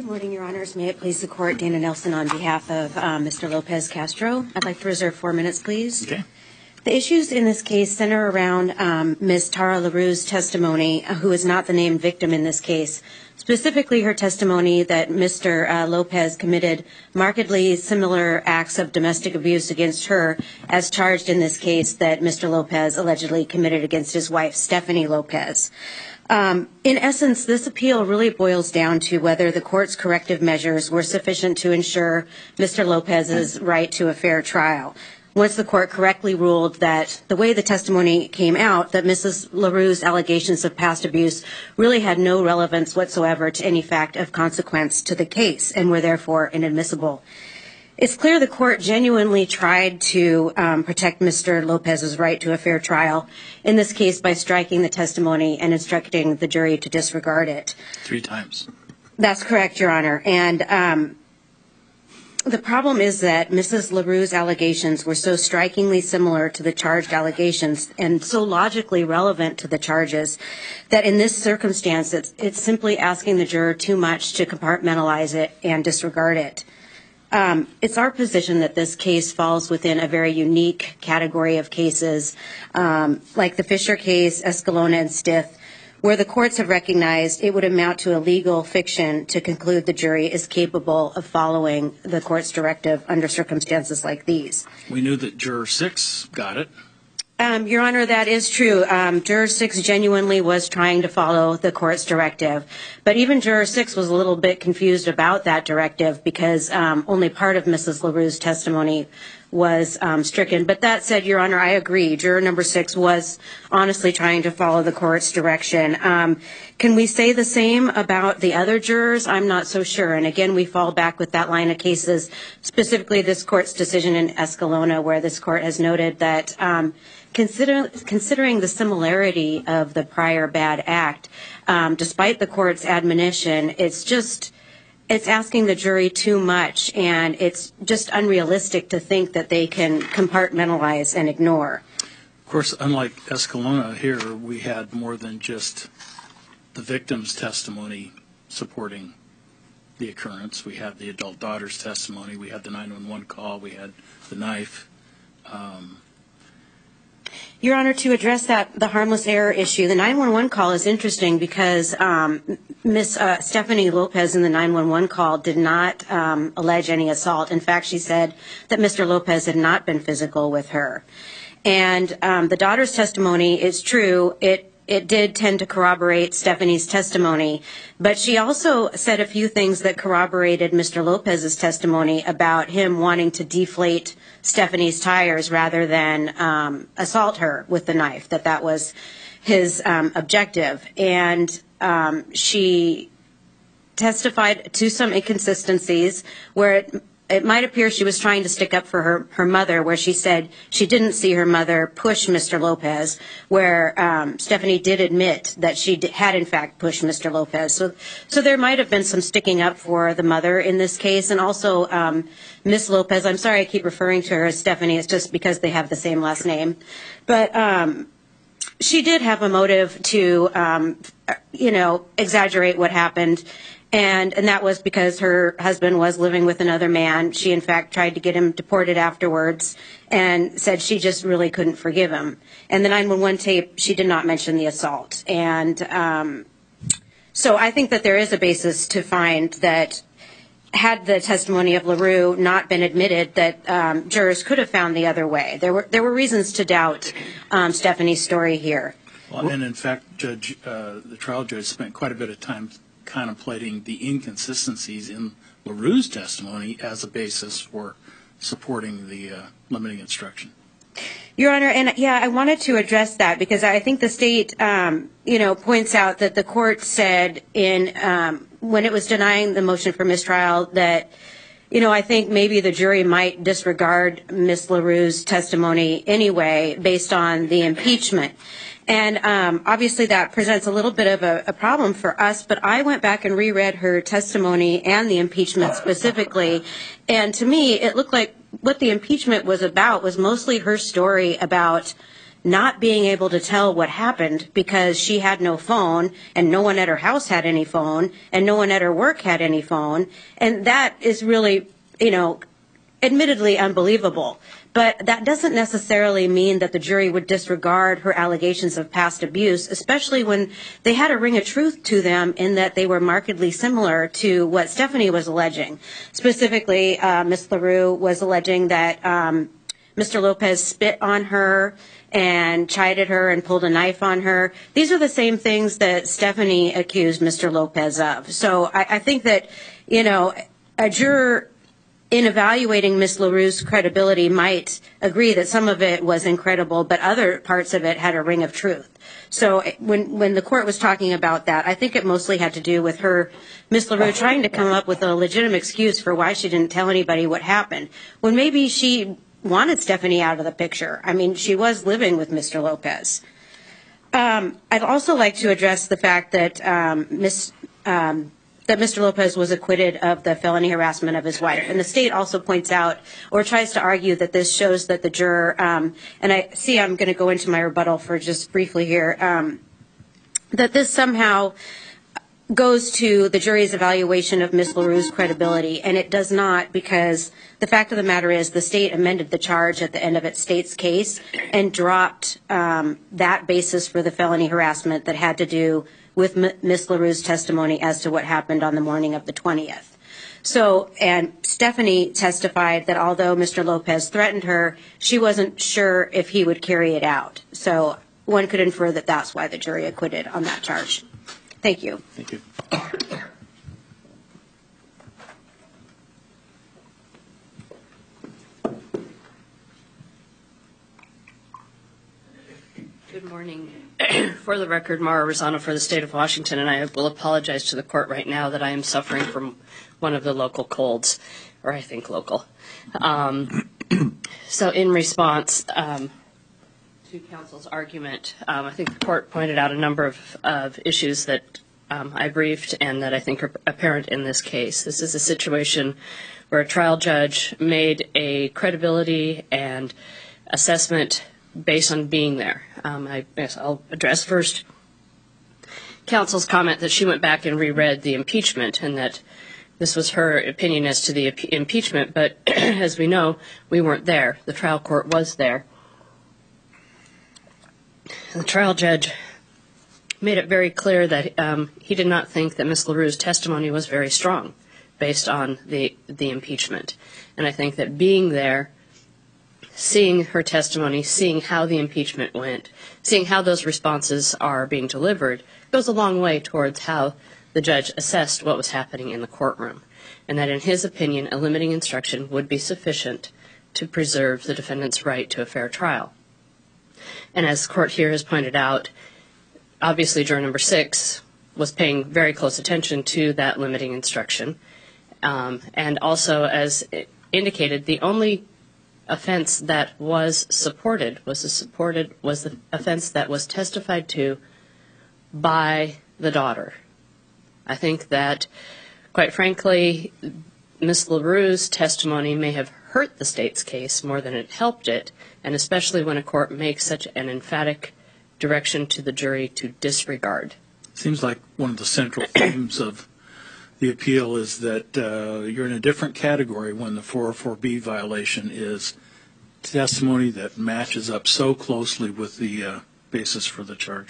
morning, Your Honors. May it please the Court, Dana Nelson on behalf of Mr. Lopez Castro. I'd like to reserve 4 minutes, please. Okay. The issues in this case center around Ms. Tara LaRue's testimony, who is not the named victim in this case. Specifically, her testimony that Mr. Lopez committed markedly similar acts of domestic abuse against her as charged in this case that Mr. Lopez allegedly committed against his wife, Stephanie Lopez. In essence, this appeal really boils down to whether the court's corrective measures were sufficient to ensure Mr. Lopez's right to a fair trial. Once the court correctly ruled that the way the testimony came out, that Mrs. LaRue's allegations of past abuse really had no relevance whatsoever to any fact of consequence to the case and were therefore inadmissible. It's clear the court genuinely tried to protect Mr. Lopez's right to a fair trial, in this case by striking the testimony and instructing the jury to disregard it. 3 times. That's correct, Your Honor. And the problem is that Mrs. LaRue's allegations were so strikingly similar to the charged allegations and so logically relevant to the charges that in this circumstance it's simply asking the juror too much to compartmentalize it and disregard it. It's our position that this case falls within a very unique category of cases, like the Fisher case, Escalona, and Stith, where the courts have recognized it would amount to a legal fiction to conclude the jury is capable of following the court's directive under circumstances like these. We knew that Juror 6 got it. Your Honor, that is true. Juror 6 genuinely was trying to follow the court's directive. But even Juror 6 was a little bit confused about that directive because only part of Mrs. LaRue's testimony was stricken. But that said, Your Honor, I agree. Juror number 6 was honestly trying to follow the court's direction. Can we say the same about the other jurors? I'm not so sure. And again, we fall back with that line of cases, specifically this court's decision in Escalona, where this court has noted that considering the similarity of the prior bad act, despite the court's admonition, it's asking the jury too much, and it's just unrealistic to think that they can compartmentalize and ignore. Of course, unlike Escalona here, we had more than just the victim's testimony supporting the occurrence. We had the adult daughter's testimony. We had the 911 call. We had the knife. Your Honor, to address the harmless error issue, the 911 call is interesting because Miss Stephanie Lopez in the 911 call did not allege any assault. In fact, she said that Mr. Lopez had not been physical with her. And the daughter's testimony is true. It did tend to corroborate Stephanie's testimony, but she also said a few things that corroborated Mr. Lopez's testimony about him wanting to deflate Stephanie's tires rather than assault her with the knife, that was his objective. And she testified to some inconsistencies where it might appear she was trying to stick up for her mother, where she said she didn't see her mother push Mr. Lopez, where Stephanie did admit that she had, in fact, pushed Mr. Lopez. So there might have been some sticking up for the mother in this case. And also Miss Lopez, I'm sorry I keep referring to her as Stephanie, it's just because they have the same last name. But she did have a motive to, exaggerate what happened. And that was because her husband was living with another man. She, in fact, tried to get him deported afterwards and said she just really couldn't forgive him. And the 911 tape, she did not mention the assault. And so I think that there is a basis to find that had the testimony of LaRue not been admitted, that jurors could have found the other way. There were reasons to doubt Stephanie's story here. Well, and in fact, the trial judge spent quite a bit of time contemplating the inconsistencies in LaRue's testimony as a basis for supporting the limiting instruction. Your Honor, and yeah, I wanted to address that because I think the state, points out that the court said when it was denying the motion for mistrial that, I think maybe the jury might disregard Miss LaRue's testimony anyway based on the impeachment. And obviously that presents a little bit of a problem for us, but I went back and reread her testimony and the impeachment specifically, and to me it looked like what the impeachment was about was mostly her story about not being able to tell what happened because she had no phone and no one at her house had any phone and no one at her work had any phone. And that is really, admittedly unbelievable. But that doesn't necessarily mean that the jury would disregard her allegations of past abuse, especially when they had a ring of truth to them in that they were markedly similar to what Stephanie was alleging. Specifically, Ms. LaRue was alleging that Mr. Lopez spit on her and chided her and pulled a knife on her. These are the same things that Stephanie accused Mr. Lopez of. So I think that, a juror in evaluating Ms. LaRue's credibility might agree that some of it was incredible, but other parts of it had a ring of truth. So when the court was talking about that, I think it mostly had to do with Ms. LaRue, trying to come up with a legitimate excuse for why she didn't tell anybody what happened, when maybe she wanted Stephanie out of the picture. I mean, she was living with Mr. Lopez. I'd also like to address the fact that that Mr. Lopez was acquitted of the felony harassment of his wife. And the state also points out or tries to argue that this shows that the juror, and I see I'm going to go into my rebuttal for just briefly here, that this somehow goes to the jury's evaluation of Ms. LaRue's credibility, and it does not, because the fact of the matter is the state amended the charge at the end of its state's case and dropped that basis for the felony harassment that had to do with Ms. LaRue's testimony as to what happened on the morning of the 20th. So, and Stephanie testified that although Mr. Lopez threatened her, she wasn't sure if he would carry it out. So one could infer that that's why the jury acquitted on that charge. Thank you. Thank you. Good morning. For the record, Mara Rosano for the state of Washington, and I will apologize to the court right now that I am suffering from one of the local colds, or I think local. So in response to counsel's argument, I think the court pointed out a number of issues that I briefed and that I think are apparent in this case. This is a situation where a trial judge made a credibility and assessment based on being there. I guess I'll address first counsel's comment that she went back and reread the impeachment and that this was her opinion as to the impeachment, but as we know, we weren't there. The trial court was there. The trial judge made it very clear that he did not think that Ms. LaRue's testimony was very strong based on the impeachment. And I think that being there, seeing her testimony, seeing how the impeachment went, seeing how those responses are being delivered, goes a long way towards how the judge assessed what was happening in the courtroom, and that in his opinion, a limiting instruction would be sufficient to preserve the defendant's right to a fair trial. And as the court here has pointed out, obviously juror number 6 was paying very close attention to that limiting instruction. And also, as indicated, the only offense that was supported was the offense that was testified to by the daughter. I think that, quite frankly, Ms. LaRue's testimony may have hurt the state's case more than it helped it, and especially when a court makes such an emphatic direction to the jury to disregard. Seems like one of the central themes of the appeal is that you're in a different category when the 404B violation is testimony that matches up so closely with the basis for the charge.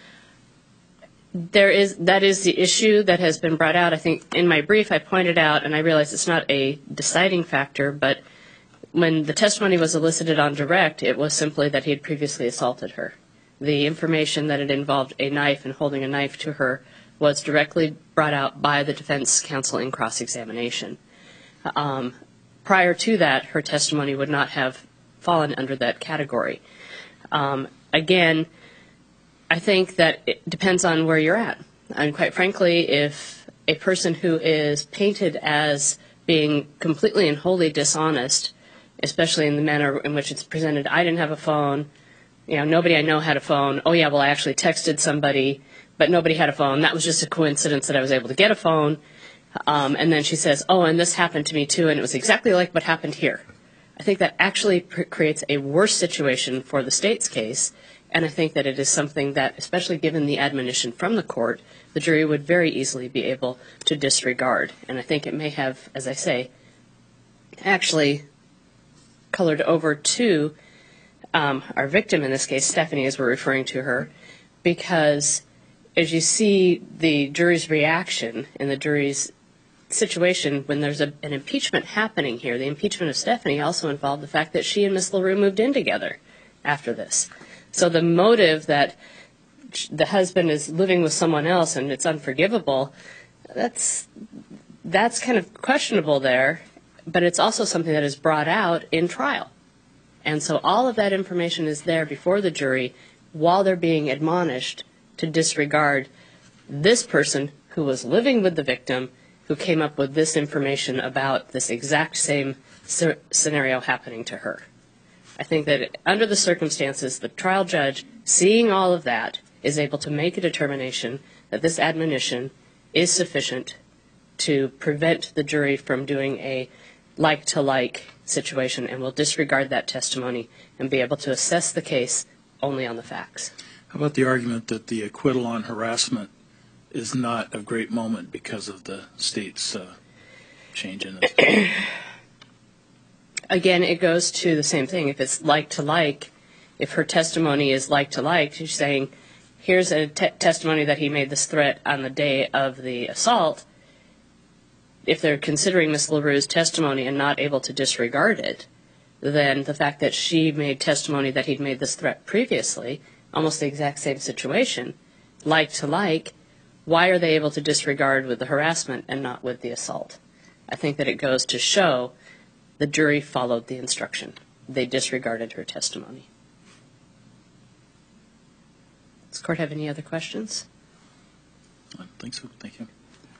That is the issue that has been brought out. I think in my brief I pointed out, and I realize it's not a deciding factor, but when the testimony was elicited on direct, it was simply that he had previously assaulted her. The information that it involved a knife and holding a knife to her was directly brought out by the defense counsel in cross-examination. Prior to that, her testimony would not have fallen under that category. Again, I think that it depends on where you're at. And quite frankly, if a person who is painted as being completely and wholly dishonest, especially in the manner in which it's presented, I didn't have a phone, nobody I know had a phone, oh yeah, well I actually texted somebody, but nobody had a phone, that was just a coincidence that I was able to get a phone, and then she says, oh, and this happened to me too, and it was exactly like what happened here. I think that actually creates a worse situation for the state's case, and I think that it is something that, especially given the admonition from the court, the jury would very easily be able to disregard. And I think it may have, as I say, actually colored over to our victim in this case, Stephanie, as we're referring to her, because as you see the jury's reaction and the jury's situation when there's an impeachment happening here, the impeachment of Stephanie also involved the fact that she and Miss LaRue moved in together after this. So the motive that the husband is living with someone else and it's unforgivable, that's kind of questionable there, but it's also something that is brought out in trial. And so all of that information is there before the jury while they're being admonished to disregard this person who was living with the victim, who came up with this information about this exact same scenario happening to her. I think that under the circumstances, the trial judge, seeing all of that, is able to make a determination that this admonition is sufficient to prevent the jury from doing a like-to-like situation, and will disregard that testimony and be able to assess the case only on the facts. How about the argument that the acquittal on harassment is not a great moment because of the state's change in it? Again, it goes to the same thing. If it's like-to-like, if her testimony is like-to-like, she's saying, here's a testimony that he made this threat on the day of the assault. If they're considering Ms. LaRue's testimony and not able to disregard it, then the fact that she made testimony that he'd made this threat previously, almost the exact same situation, like-to-like, why are they able to disregard with the harassment and not with the assault? I think that it goes to show the jury followed the instruction. They disregarded her testimony. Does the court have any other questions? I don't think so. Thank you.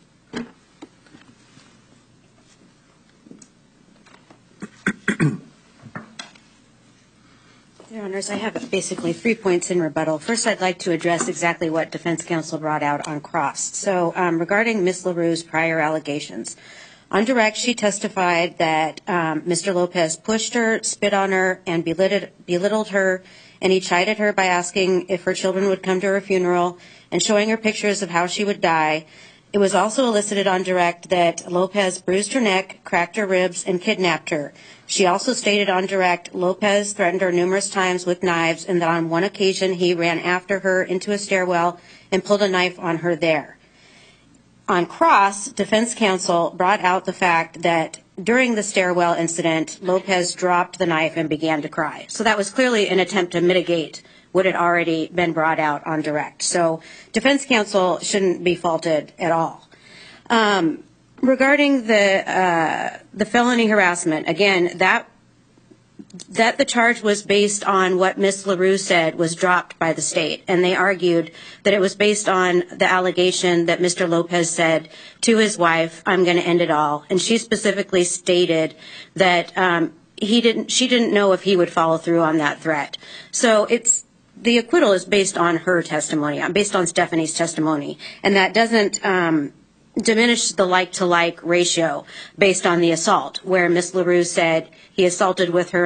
Your Honors, I have basically 3 points in rebuttal. First, I'd like to address exactly what defense counsel brought out on cross. So regarding Ms. LaRue's prior allegations, on direct, she testified that Mr. Lopez pushed her, spit on her, and belittled her, and he chided her by asking if her children would come to her funeral and showing her pictures of how she would die. It was also elicited on direct that Lopez bruised her neck, cracked her ribs, and kidnapped her. She also stated on direct Lopez threatened her numerous times with knives, and that on one occasion he ran after her into a stairwell and pulled a knife on her there. On cross, defense counsel brought out the fact that during the stairwell incident, Lopez dropped the knife and began to cry. So that was clearly an attempt to mitigate what had already been brought out on direct. So defense counsel shouldn't be faulted at all. Regarding the felony harassment, again, that the charge was based on what Ms. LaRue said was dropped by the state, and they argued that it was based on the allegation that Mr. Lopez said to his wife, "I'm going to end it all," and she specifically stated that she didn't know if he would follow through on that threat. So the acquittal is based on her testimony, based on Stephanie's testimony, and that doesn't diminish the like-to-like ratio based on the assault, where Ms. LaRue said he assaulted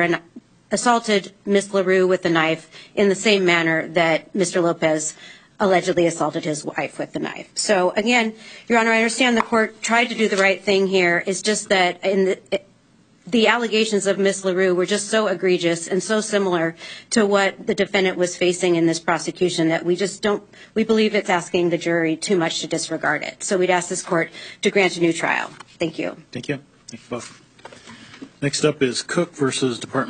Ms. LaRue with the knife in the same manner that Mr. Lopez allegedly assaulted his wife with the knife. So again, Your Honor, I understand the court tried to do the right thing here. It's just that the allegations of Ms. LaRue were just so egregious and so similar to what the defendant was facing in this prosecution that we believe it's asking the jury too much to disregard it. So we'd ask this court to grant a new trial. Thank you. Thank you. Thank you both. Next up is Cook versus Department